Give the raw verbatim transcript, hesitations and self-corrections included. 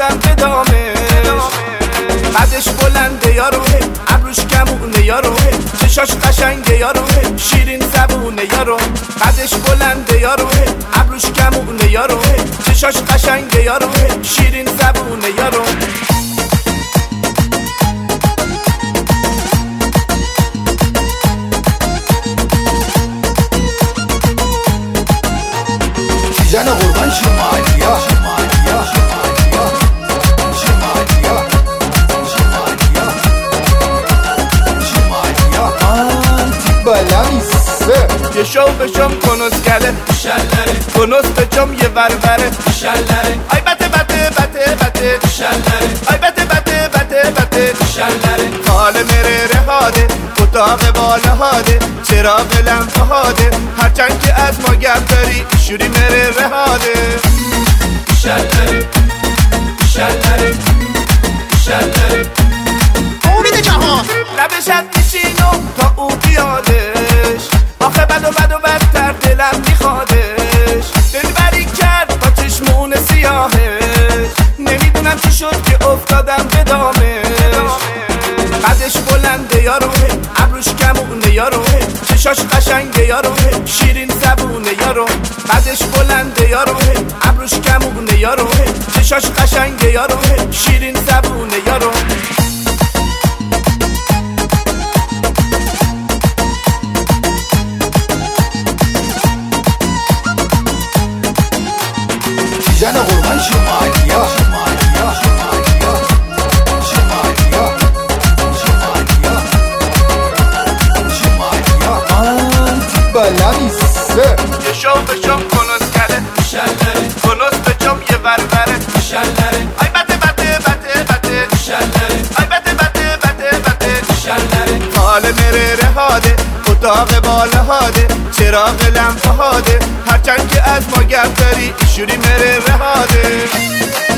افتادم به دامش. قدش بلنده یارو، ابروش کمونه یارو، چشاش قشنگه یارو، شیرین زبونه یارو. قدش بلنده یارو، ابروش کمونه یارو، چشاش قشنگه یارو، شیرین زبونه یارو. جان قربان شمالیا شمالیا شمالیا شمالیا شمالیا شمالیا آنتی بلامیسه. یه شو بشم کنوس کله شلره کنوس بچم یه وربره شلره آی بته بته بته بته شلره آی بته بته بته بته شلره حال مره رهاده اتاق بالا هاده چراغ لمپه هاده هرچند که از ما گپ داری شوری مره رهاده. شلره شلره شلره امید جهان لبشت میچینو تا او بیادش، آخه بد و بد و بدتر دلم میخوادش. دلبری کرد با چشمون سیاهش، نمیدونم چی شد که افتادم به دامش. قدش بلنده یارو، ابروش کمونه یارو، چشاش قشنگه یارو، شیرین زبونه یارو. قدش بلنده یارو، ابروش کمونه یارو، چشاش قشنگه یارو، شیرین زبونه یارو. جان قربان شمالیا شمالیا شمالیا شمالیا شمالیا شمالیا آنتی بلامیسه. یه شو بشم کنوس کله شلره کنوس بچم یه وربره شلره آی بته بته بته بته شلره آی بته بته بته بته شلره حال مره رهاده اتاق بالا هاده چراغ لمپه هاده هرچند که از ما گپ داری شوری مره رهاده.